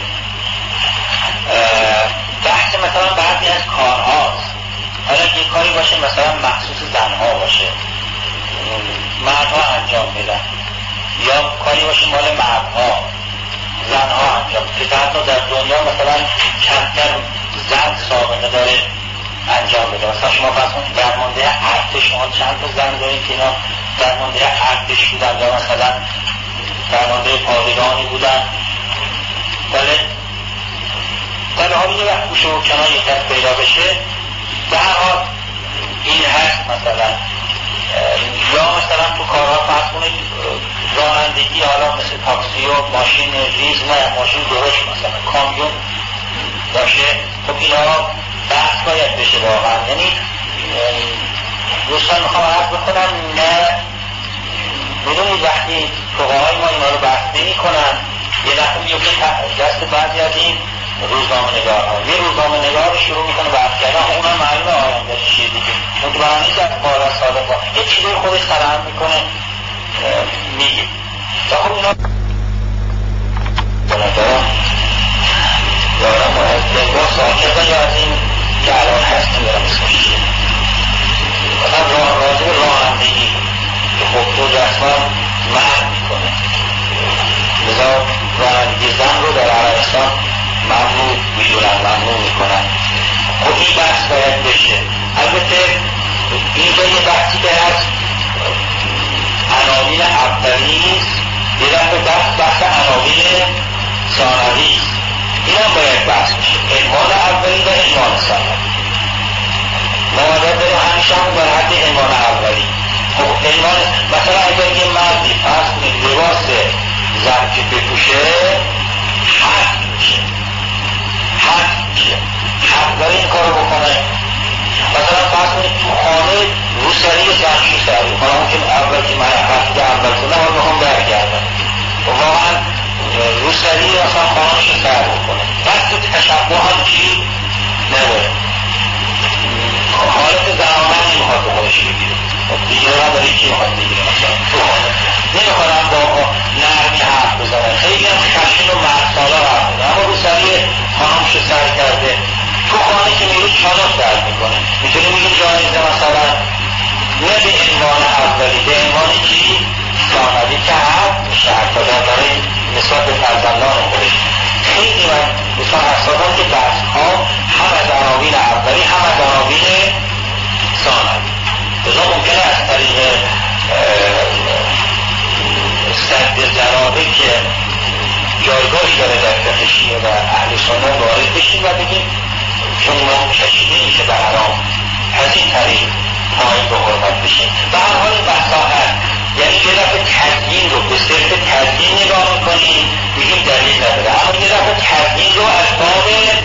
بحث مثلا بعضی از کارهاست، حالا یک کاری باشه مثلا مخصوص زنها باشه مردها انجام میدن، یا کاری باشه مال مردها زنها انجام، که حتی در دنیا مثلا کمتر زن سابقه داره انجام بده. مثلا شما فرض کنید درمانده عقد شما چند تا زن دارید که اینا درمانده عقدش بودن یا مثلا درمانده پادگانی بودن، بله در حالی یه وقت گوشه و کنار یک کس پیدا بشه به هر حال این هست. مثلا یا مثلا تو کارها فرض کنید رانندگی، حالا مثل تاکسی و ماشین ریز نه ماشین درشت مثلا کامیون باشه، خب اینا بحث باید بشه واقعا. یعنی دوستان میخوام عرض بکنم نه بدونید وقتی فقهای ما اینا رو بحث نمی کنن یه دفعه میفته دست بعضی از این روزنامه نگارها، یه روزنامه نگار شروع میکنه بحث کردن، اونم معلومه آینده چیه دیگه، مطمئن نیست از کار از ساده با یه چیزی خودش سرهم میکنه میگه تا خب اینا بنابرا یارم باید با سوال کردن یا از این که الان هست نمیدارم اسمش چیه مثلا راجع به رانندگی که خب تو رسما محل میکنه لذا رانندگی زن رو در عربستان ممنوع میدونن، ممنوع میکنن. خب این بحث باید بشه. البته اینجا یه بحثی که هست عناوین اولیست، یه دفعه بحث عناوین ثانویست، این هم باید بحث بشه. عنوان اولی و عنوان ثانوی ما باید بریم همیشه هم در حد عنوان اولی. خب عنوان مثلا اگر یه مردی فرض کنید لباس زن که بپوشه حق میشه، حق داره این کارو بکنه. مثلا فرض کنید تو خانه روسری زنشو سر میکنه، ممکن اول که من هفته اول کنه حال میخوام برگردم و واقعا روسری مثلا خانهشو سر میکنه، دست تشبه هم چی نداره، حالت زنانه نمیخواد به خودش بگیره، دیگه نداره چی میخواد بگیره. مثلا تو خانه نمیخوادم با نرمی حرف بزنه، خیلی هم خشن و مرسالا حرف بزنه، اما روسری خانمشو سر کرده تو خانه که میره چادر درد میکنه، میتونه میگه جایزه مثلا نه به عنوان اولی به عنوان چی ثانوی که حق میشه حتی برای نسبت به فرزندان خودش. خیلی من بسیار حساسم که بحث ها هم از عناوین اولی هم از عناوین ثانوی لذا ممکنه از طریق سد ذرابه که جایگاهی داره در فقه شیعه و اهل سنت وارد بشیم و بگیم چون ما کشیده میشه به حرام از این طریق پایین به حرمت بشیم. به هر حال این بحثا هست، یعنی یه دفعه تدین رو به صرف تدین نگاه میکنیم بگیم دلیل نداره، اما یه دفعه تدین رو از باب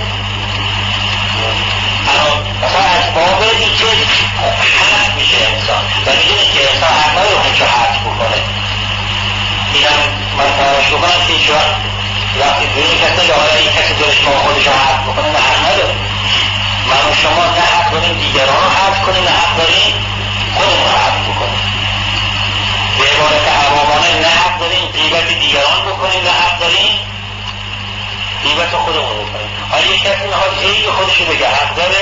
مثلا از باب اینکه حق میشه انسان و میدونه که انسان حق نداره اونجا حق بکنه. اینم من فراموش بکنم که اینجا وقتی دونی کسی که حالا این کسی دلش ما خودش حق بکنه نه حق نداره. من و شما نه حق داریم دیگران رو حق کنیم، نه حق داریم خودمون رو حق بکنیم. به عبارت عوامانه نه حق داریم غیبت دیگران بکنیم، نه حق داریم غیبت خودمون بکنیم. حالا یک کسی میخواد عیب خودش رو بگه حق داره؟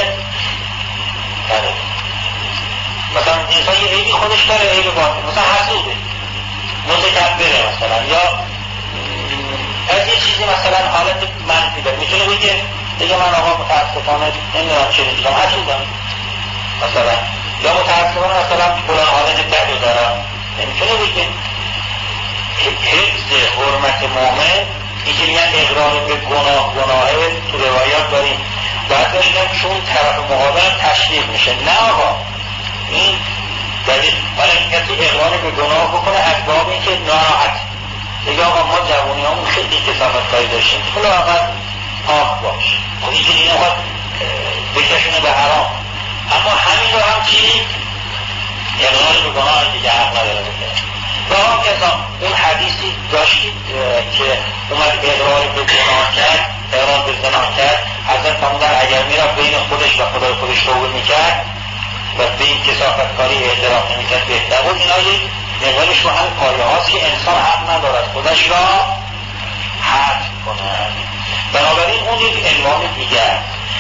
نداره. مثلا انسان یه عیبی خودش داره، عیب باطن، مثلا حسوده، متکبره مثلا، یا از یه چیزی مثلا حالت منفی داره، میتونه بگه دیگه من آقا متاسفانه نمیدونم چه میگم حسودم مثلا، یا متاسفانه مثلا فلان حالت بدی دارم، نمیتونه بگه. حفظ حرمت مومن این که میگن اقرار به گناهه تو روایات داریم باید باشیم چون طرف مقابل تشویق میشه، نه آقا این دلیل برای این کسی اقرار به گناه بکنه از باب این که ناراحت دیگه آقا ما جوانی همون خیلی کثافت کاری داشتیم خلا آقا آه باش خب این که دیگه باید بکشونه به حرام، اما همین رو هم چی اقرار به گناه دیگه حق نداره بکنه. و هم اون حدیثی داشتید که اومد اقرار به گناه کرد، اقرار به زنا کرد، حضرت فرمودن اگر میرفت بین خودش و خدای خودش توبه میکرد و به این کثافتکاری اعتراف نمیکرد بهتر بود. اینا یک نقلش رو هم پایه هاست که انسان حق ندارد خودش را حق کند. بنابراین اون یک عنوان دیگر.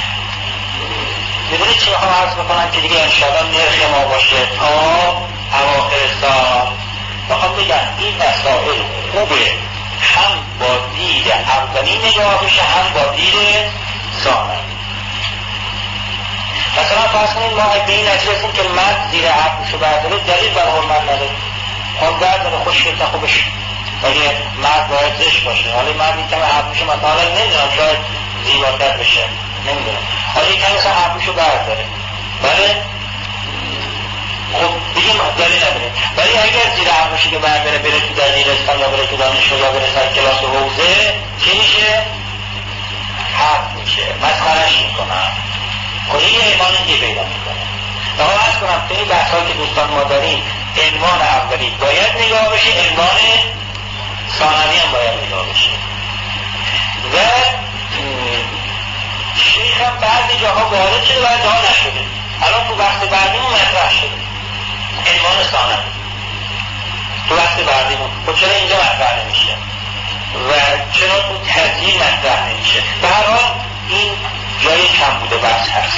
میدونید چی میخوام عرض بکنم که دیگه انشاءالله نرخ ما باشه تا اواخر سال. میخوام بگم این مسائل خوبه هم با دید اولی نگاه بشه هم با دید ثانوی. مثلا فرض کنید ما به این نتیجه رسیدیم که مرد زیر ابروشو برداره دلیل بر حرمت نداره. اون برداره خوشگل تا خوبش، ولی مرد باید زشت باشه. حالا مرد این کمی ابروشو مثلا نمیدونم شاید زیباتر بشه، نمیدونم، حالا این کمی مثلا ابروشو برداره، بله خب دیگه دلیل نداره. ولی اگر زیر ابروشی که برداره بره تو دبیرستان یا بره تو دانشگاه یا بره سر کلاس حوزه، چی میشه؟ حق میشه، مسخره‌اش میکنن. خب این ایمان دیگه پیدا میکنه. اما عرض کنم تو این بحث‌هایی که دوستان ما داریم، عنوان اولی باید نگاه بشه، عنوان ثانوی هم باید نگاه بشه. و شیخ هم بعضی جاها وارد شده و جاها نشده. الان تو بحث بعدیمون مطرح شده عنوان ثانوی تو بحث بعدیمون. خب چرا اینجا مطرح نمیشه و چرا تو تزیین مطرح نمیشه؟ به هر حال این جای کم بوده بحث هست.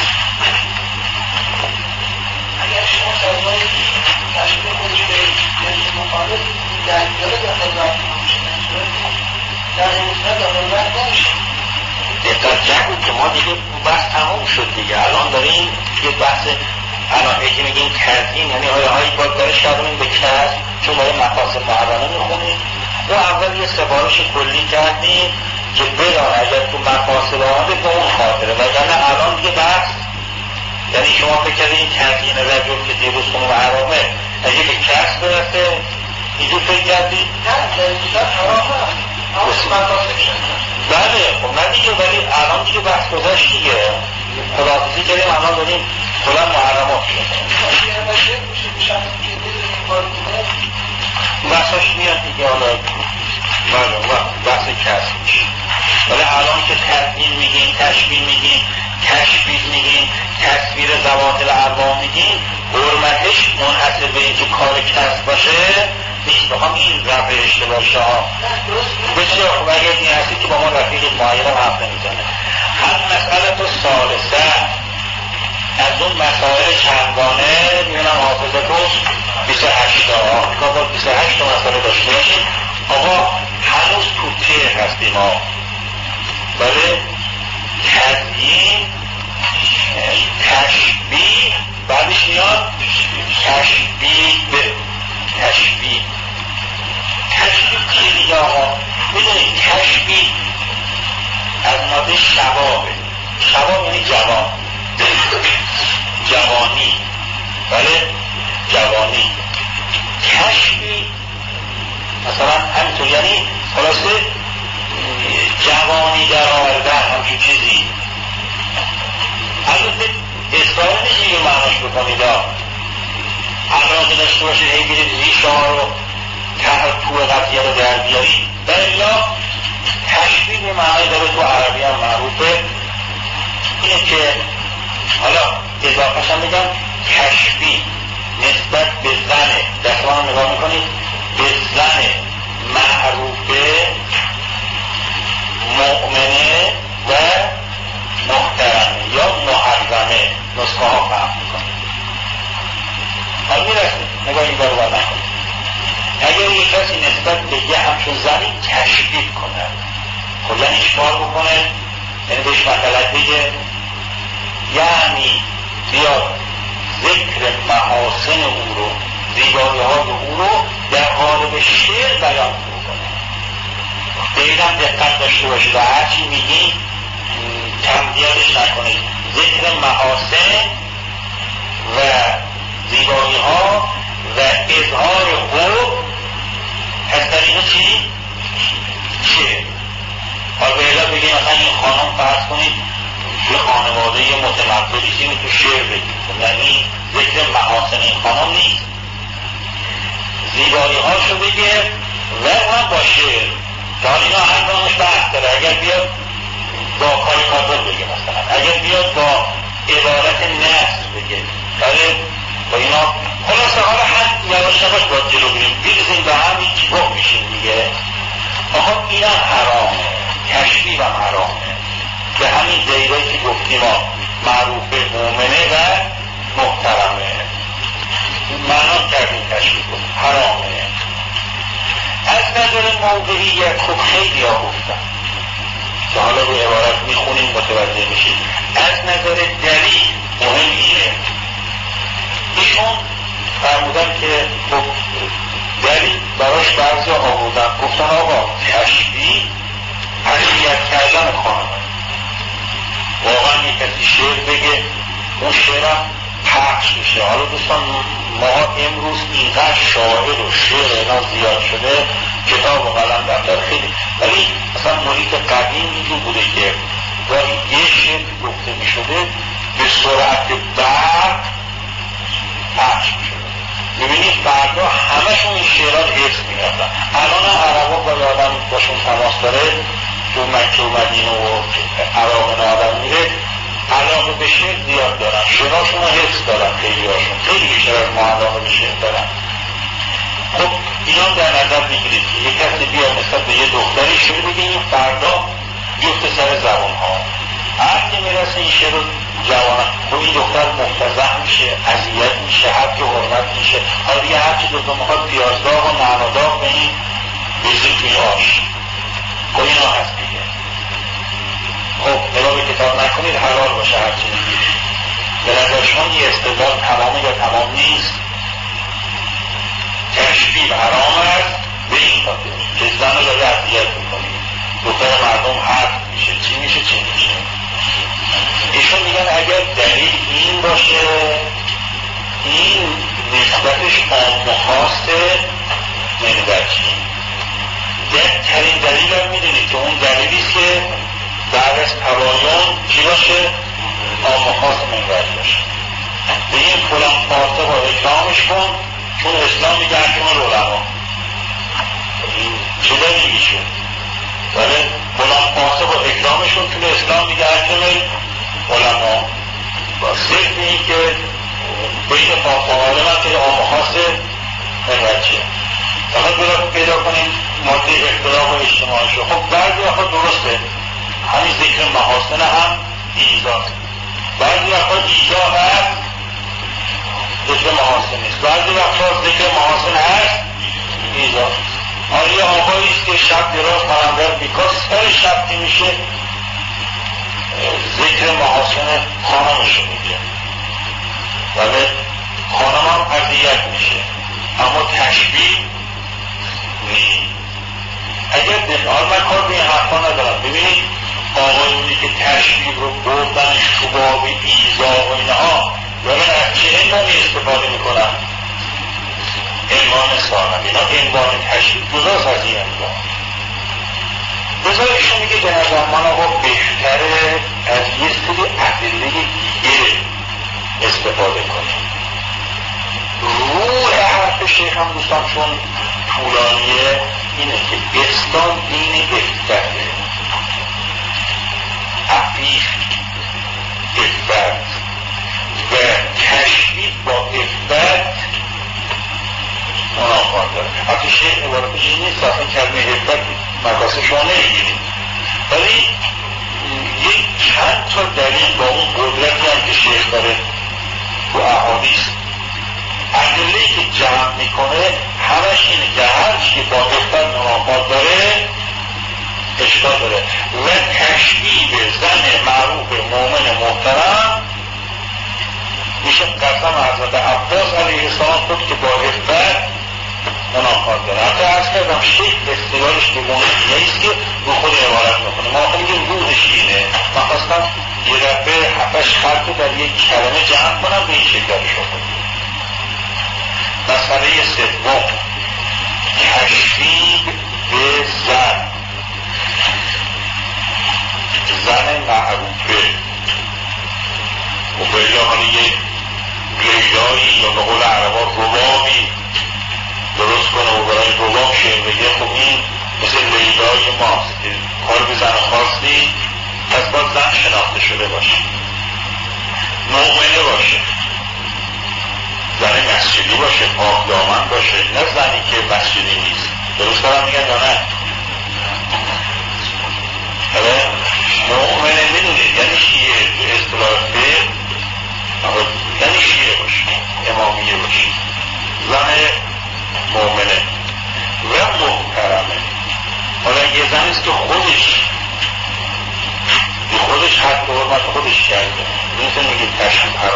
اگر شما سازمانی تشکیل خودش به جنس مخالف در دیاله داخل وقت نمیشه، در نمیتونه داخل وقت نمیشه. دقیقا جنگ که ما دیگه بحث تمام شد دیگه. الان داریم یه بحث، الان یکی میگیم تزیین، یعنی هایی باید داره شبونیم به کس، چون باید مقاصد محرمه میخونیم. و اول یه سفارش کلی کردیم که برای اگر تو مقاصد آمده به اون خاطره، وگرنه الان دیگه بحث، یعنی شما فکر کردید این تزیین رجل که دیروز خونم حرامه اگه به کس برسه اینجور فکر کردید؟ نه، تزیین حرامه بله خب نه دیگه، ولی الان دیگه بحث گذاشت دیگه، خداحافظی کردیم، الان داریم کلا محرمات شد. بحثاش میاد دیگه، حالا بحث کسب میشه. ولی الان که تزیین میگیم، تشبیه میگیم، تشبیه میگیم، تصویر ذوات الارواح میگیم، حرمتش منحصر به اینکه کار کسب باشه نیست. بخوام این رفع اشتباه ها بسیار خوب. اگر این هستی که با ما رفیق معین هم حرف نمیزنه. هم مسئله تو ثالثه از اون مسائل چندگانه میونم حافظه تو 28 تا با 28 تا مسئله داشته باشیم. آقا هنوز تو تیر هستیم ما، بله تزیین، تشبیه، بعدش میاد تشبیه. تشبیه چیه دیگه آقا؟ میدونید تشبیه از ماده شبابه. شباب یعنی جوان، جوانی، بله جوانی. تشبیه مثلا همینطور، یعنی خلاصه جوانی در آوردن، همچون چیزی. البته اصرار نیست که معناش بکنید علاقه داشته باشید هی برید ریشه ها رو تو قضیه رو در بیارید. در الا تشبیه به معنی داره، تو عربی هم معروفه. اینه که حالا اضافه‌ش هم میگم تشبیه نسبت به زن، دستمان هم نگاه میکنید، به زن معروفه، مؤمنه و محترمه یا محرمه، نسخه ها فهم میکنید. حال میرسید نگاه این بارو بر نکنید. اگر یک کسی نسبت به یه همچون زنی تشبیه کنه، خب یعنی اشکال بکنه، یعنی بهش مطلق بگه، یعنی بیاد ذکر محاسن او رو، زیبایی های او رو در قالب شعر بیان بکنه. دیدم دقت داشته باشید و هرچی میگی تمدیدش نکنید. ذکر محاسن و زیبایی ها و اظهار خوب از طریق چی؟ شعر. حالا بیلا بگیم مثلا این خانم فرض کنید یه خانواده متمدنی تو شعر بگید، یعنی ذکر محاسن این خانم نیست، زیبایی هاشو بگه و هم با شعر. حالا اینا هر دانش بحث داره. اگر بیاد با کاریکاتور بگه، مثلا اگر بیاد با عبارت نصر بگه، بله با اینا خلاصه حالا حد یواش یواش باید جلو بریم، بیرزیم به هم هیچ گفت میشیم دیگه. آقا اینم حرامه، تشبیه هم حرامه. به همین دلیلی که گفتیم معروفه، مؤمنه و محترمه معنا کردیم تشبیه کنیم، حرامه. از نظر موضوعیت خب خیلی ها گفتن که حالا رو عبارت میخونیم متوجه میشید. از نظر دلیل مهم اینه. ایشون فرمودن که دلیل براش بعضی آوردن، گفتن آقا تشبیه اذیت کردن خانم. واقعا یک کسی شعر بگه اون شعرم پخش میشه. حالا دوستان ما امروز اینقدر شاعر و شعر اینا زیاد شده، کتاب و قلم دفتر خیلی، ولی مثلا محیط قدیم اینجور بوده که گاهی یه شعر گفته میشده به سرعت برق پخش میشده. میبینید فردا همشون این شعرها حفظ میگردن. الان عربا با آدم باشون تماس داره تو مکه و مدینه و عراق آدم میره، علاقه به شعر زیاد دارن، شعرهاشون رو حفظ دارن، خیلی هاشون خیلی بیشتر از ما علاقه به شعر دارن. خب اینا در نظر بگیرید که یک کسی بیا نسبت به یه دختری شعر بگه، این فردا بیفته سر زبان ها. هر که میرسه این شعر رو جوانه خب این دختر مفتضح میشه، اذیت میشه، حق حرمت میشه. حالا دیگه هرچی دو میخواد پیازداغ و نعناداغ به این بزید توی آش. خب اینا هست دیگه. خب نگاه به کتاب نکنید، حلال باشه هرچی میگیرید. به نظر شما این استدلال تمامه یا تمام نیست؟ تشبیه حرام است به این خاطر که زن رو داره اذیت میکنید، دختر مردم حق میشه، چی میشه چی میشه. ایشون میگن اگر دلیل این باشه، این نسبتش عام و خاصه منبچی. ترین دلیل هم میدونید که اون دلیلیست که بعد از تباین چی باشه؟ عام و خاص منبچ باشه. بگیم فلان فاسق رو اکرامش کن چون اسلام میگه حکم علما. چه دلیلی شد؟ ولی فلان فاسق رو اکرامش کن چون اسلام میگه حکم علما. با صرف این که بین فاسق عالم هست که عام و خاص منبچیه. فقط برای پیدا کنیم ماده اختلاف و اجتماعی شد. خب بعضی وقتا درسته همین ذکر محاسن هم ایزاست، بعضی وقتا ایزا هست ذکر محاسن نیست، بعضی وقتا ذکر محاسن هست ایزا. آیا آقایی است که شب دراز قلندر بیکار سر شب که میشه ذکر محاسن خانمشو میگه، ولی خانم هم اذیت میشه، اما تشبیه نیست. اگر دفعال من کار به این حرفا ندارم. ببینید آقایونی که تشبیه رو بردنش تو باب ایزا و اینها دارن از چه عنوانی استفاده میکنن؟ عنوان ثانوی. اینا عنوان تشبیه گذاست از این عنوان. بذارشون میگه به نظر من آقا بهتره از یه سری ادله دیگه استفاده کنیم. روح حرف شیخ هم دوستان چون طولانیه اینه که اسلام دین افته، عفیف افت و تشبیه با افت منافات داره. حتی شیخ عبارتش این نیست اصلا کلمه افت مقاسه شما نمیگیرید، ولی یک چند تا دلیل با اون قدرتی هم که شیخ داره تو احادیث ادله‌ای که جمع میکنه همش اینه که هر چی با افت منافات داره اشکال داره و تشبیه زن معروف مؤمن محترم میشه قسم حضرت عباس علیه السلام خود که با افت منافات داره. حتی عرض کردم شیخ استدلالش بگونه نیست که رو خود عبارت میکنه، ما خیلی که روحش اینه. من خواستم یه دفعه هفتش خلق در یک کلمه جمع کنم به این شکل شده. مسئله سوم تشبیه به زن معروفه و به حالا یک لیلایی یا به قول عربا ربابی درست کنه و برای رباب شعر بگه. خب این مثل لیلای ماست که کار به زن خواستی پس باید زن شناخته شده باشه، مؤمنه باشه، زن مسجدی باشه، پاک دامن باشه، نه زنی که مسجدی نیست. درست دارم میگن یا نه؟ مؤمنه میدونید یعنی شیعه به اصطلاح فقه یعنی شیعه باشه، امامیه باشه، زن مؤمنه و محترمه. حالا یه زنیست که خودش حق و حرمت خودش کرده، نیست میگه تشبیه حرام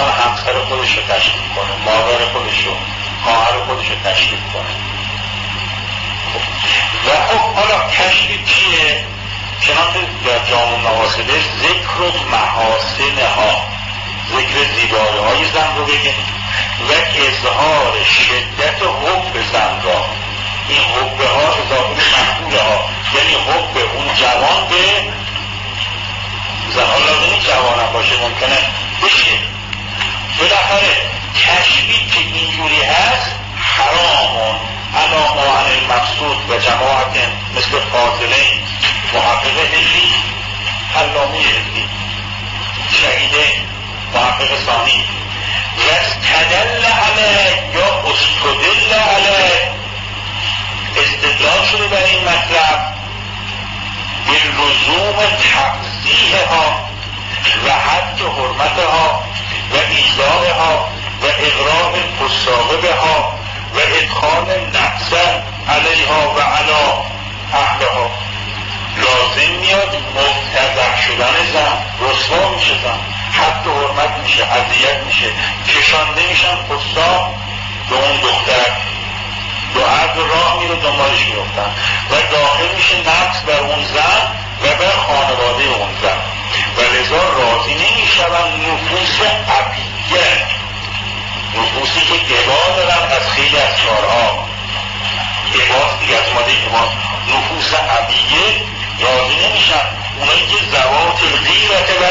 انسان همسر خودش رو تشریف کنه، مادر خودش رو، خواهر خودش رو تشریف کنه. و خب حالا تشریف چیه؟ چنانکه در جامع نواسده ذکر و محاسنها، ذکر زیبایی های زن رو بگیم و اظهار شدت حب زن را. این حب ها اضافه به محبوب ها، یعنی حب اون جوان به زن. لازم این جوان هم باشه، ممکنه بشه. بالاخره تشبیه که اینجوری هست حرامون اما ما عن المقصود و جماعت مثل فاضله محقق هلی، علامه هلی، شهیده محقق ثانی و استدل علیه یا استدل علیه، استدلال شده بر این مطلب به لزوم تفضیح ها و حد حرمتها و ایزارها و اغراق فساقها و ادخال نفس علیها و علا اهلها. لازم میاد مبتدع شدن زن، رسوا میشه زن، حد و حرمت میشه، اذیت میشه، کشانده میشن فساق به اون دختر، دو عرض راه میره دنبالش میفتن و داخل میشه نفس بر اون زن و بر خانواده اون زن و لذا راضی نمیشون نفوس عبیه، نفوسی که گبا دارن از خیلی از کارها، گباست دیگه از ماده گبا، نفوس عبیه راضی نمیشن. اونایی که زوات غیرت و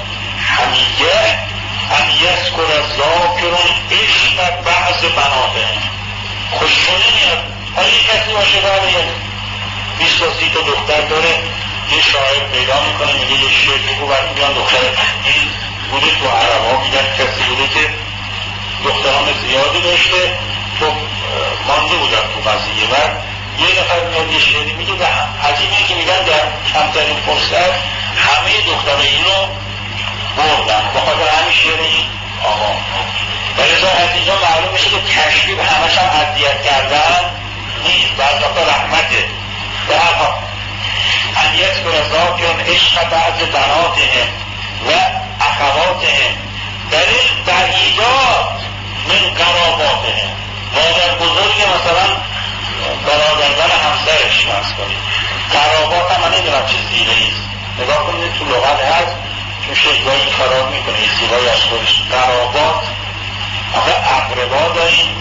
حمیه ان یذکر الذاکرون عشق بعض بناته، خوششون نمیاد. حالا یک کسی باشه برای 20 تا 30 تا دختر داره، یه شاعر پیدا میکنه میگه یه شعر بگو برای میان دختر. این بوده تو عرب ها میگن کسی بوده که دختران زیادی داشته، تو مانده بودن تو قضیه و یه نفر میاد یه شعری میگه و عجیبه که میگن در کمترین فرصت همه دختران اینو بردن بخاطر همین شعر این آقا. ولذا نتیجه معلوم میشه که تشبیه همش هم اذیت کردن نیست، بعض وقتا رحمته. به هر حال ان یذکر الذاکرون عشق بعض بناتهم و اخواتهم در بعیدات من قراباتهم، مادر بزرگ مثلا برادرزن همسرش فرض کنید. قرابات هم من نمیدونم چه زیره ایست، نگاه کنید تو لغت هست چون شکلایی خراب میکنه این زیبایی از خودش. قرابات آخه اقربا داریم،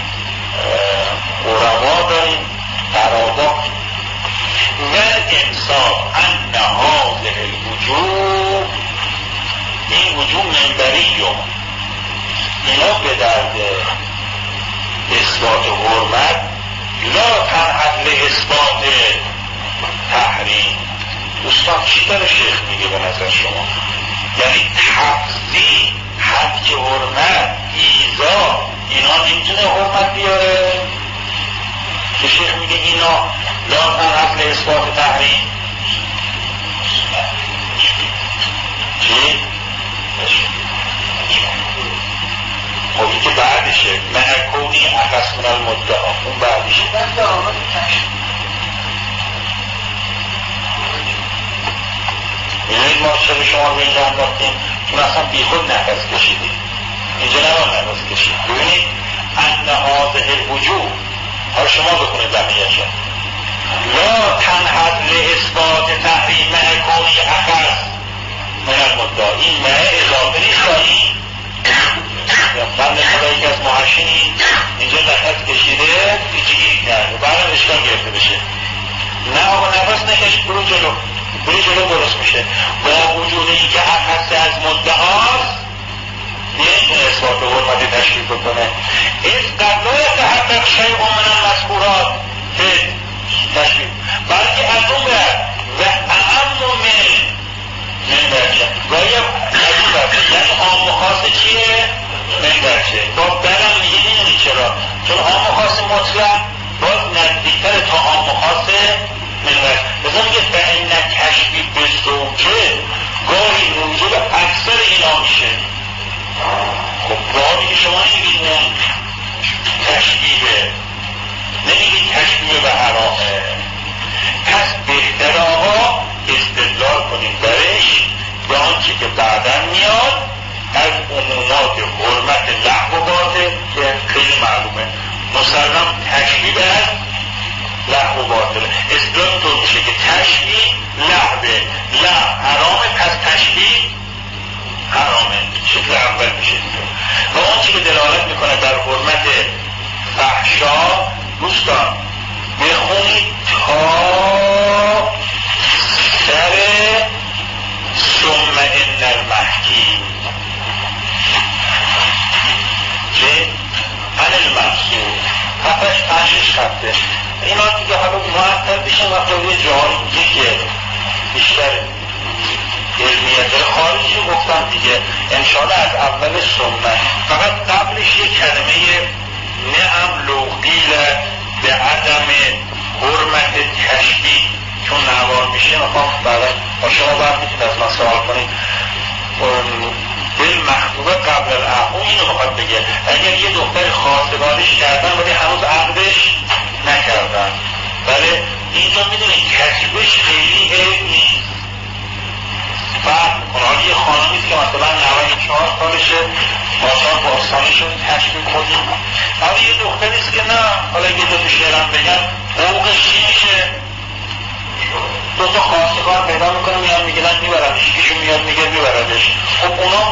قربا داریم، قرابات و انصاف ان هذه الوجوه، این وجوه منبریون، اینا به درد اثبات حرمت لا تنحد لاثبات تحریم. دوستان چی داره شیخ میگه به نظر شما؟ یعنی تفضیل، حد حرمت، ایزا، اینا نمیتونه حرمت بیاره که شیخ میگه اینا لا تنحد لاثبات تحریم. چی؟ خب این که بعدشه محکونی اخص من المدعا، اون بعدشه. میدونید ما چرا شما به اینجا انداختیم؟ چون اصلا بی خود نفس کشیدیم، اینجا نباید نفس کشید. ببینید ان هذه الوجوه، حالا شما بکنید بقیه‌شو لا تنحد لاثبات تحریم محکونی اخص من المدعا. این مه اضافه نیست داری بنده خدایی که از محشینی اینجا نفس کشیده پیچی گیری کرده بعدم اشکال گرفته بشه. نه آقا نفس نکش، برو جلو، برو جلو درست میشه. با وجود این که اخص از مدعاست نمیتونه اثبات حرمت تشریف بکنه. این قبلا یتحقق شیء من المذکورات تشریف، بلکه از اون و اعم من برچه گاهی عجیب برچه، یعنی عام و خاص چیه؟ من برچه. با برم میگه نمیدونی چرا، چون عام و خاص مطلق باز نزدیکتر تا عام و خاص من برچه. بذار میگه فإن تشبیه به زوجه گاهی موجب اکثر اینا میشه. خب گاهی که شما نمیگید اون تشبیه مسئله سنت. فقط قبلش یک کلمه نعم لوقیل به عدم حرمت تشبیه چون نوار میشه میخوام برای شما باید میتونید از من سوال کنید بالمخطوبه قبل العقد اینو میخواد بگه اگر یه دختر خواستگاریش کردن ولی هنوز عقدش نکردن ولی اینجا میدونید کسبش خیلی عیب نیست فرق میکنه. حالا یه خانمیست که مثلا 94 سالشه آثار باستانیشون تشبیه کنیم حالا یه دختریست که نه حالا یه دو شعرم بگم حقوقش چی میشه دو تا خواستگار پیدا میکنه میان میگیرن میبردش یکیشون میاد میگه میبردش خب اونا